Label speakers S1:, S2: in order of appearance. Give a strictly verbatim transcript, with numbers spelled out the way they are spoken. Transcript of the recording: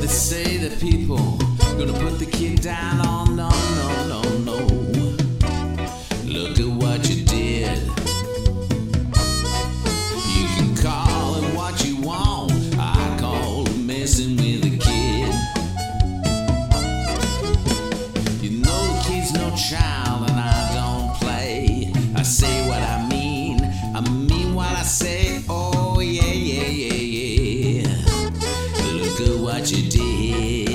S1: They say that people gonna put the kid down. Oh no, no, no, no. Look at what you did. You can call it what you want. I call it messing with a kid. You know the kid's no child and I don't play. I say what I mean, I mean what I say. Oh yeah, yeah, yeah, yeah. Look at what you did.